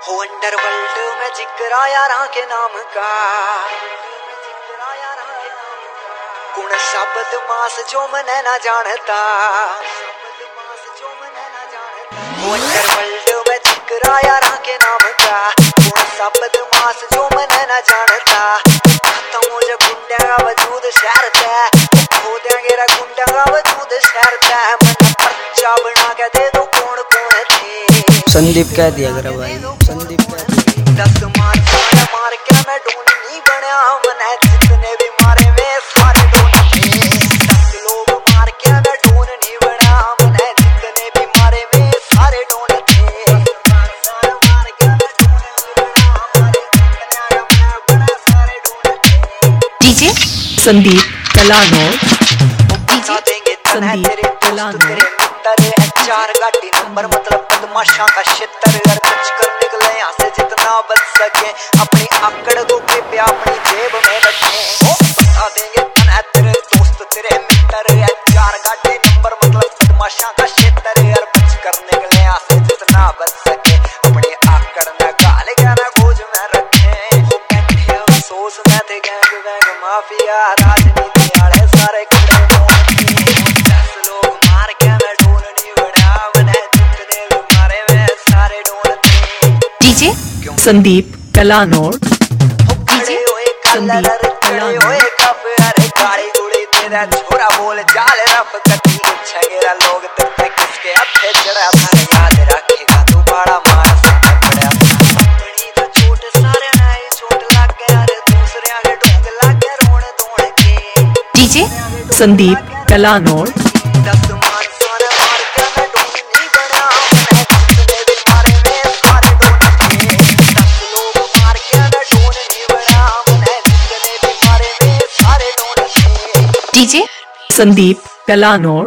हो अंडरवर्ल्ड में जिक्र यारां के नाम का, गुण शब्द मास जो मने ना जानता। हो अंडरवर्ल्ड में जिक्र यारां के नाम का, गुण शब्द मास जो मने ना जानता। खत्म हो जा गुंडा का वजूद शहरता, खो देंगे रा गुंडा का वजूद शहरता। मन पर्चा बना के दे दो कौन कौन थे। संदीप कह दिया करा भाई, संदीप कह दिया। 10 मार के मैं डोन नहीं बनया, मने जितने भी मारे वे सारे डोन थे। 10 लोग मार के मैं डोन नहीं बना, मने जितने भी मारे वे सारे डोन थे। मार के मैं डोन नहीं बना, मारे जितने मैं बना सारे डोन थे। डीजे संदीप कलानो, देंगे संदीप कलानो। चार गाड़ी नंबर मतलब बदमाशा का क्षेत्र। घर कुछ कर निकले यहाँ से जितना बच सके, अपनी आकड़ दो कृपया अपनी जेब में रखें। बता देंगे तेरे दोस्त तेरे मित्र। चार गाड़ी नंबर मतलब बदमाशा का क्षेत्र। घर कुछ कर निकले यहाँ से जितना बच सके, अपनी आकड़ में गाले गाना गोज में रखें। बैठे अफसोस में थे गैंग वैंग माफिया, राजनीति वाले सारे खड़े संदीप कलानो। छोरा बोल चाल रफ कटी छगेरा लोग तेरे किसके हथे चढ़ा था। याद रखेगा तू बड़ा मार सकता पड़ा बड़ी तो चोट सारे नाई चोट लग गया रे, दूसरे आगे ढोंग लग गया रोण धोण के। डीजे संदीप कलानो। 10 मान सारे मार के मैं डोंग नहीं बना, मैं जितने भी मारे वे सारे डोन थे। 10 लोग मार के मैं डोन नहीं बना, मैं जितने भी मारे वे सारे डोन थे। डीजे संदीप कलानो।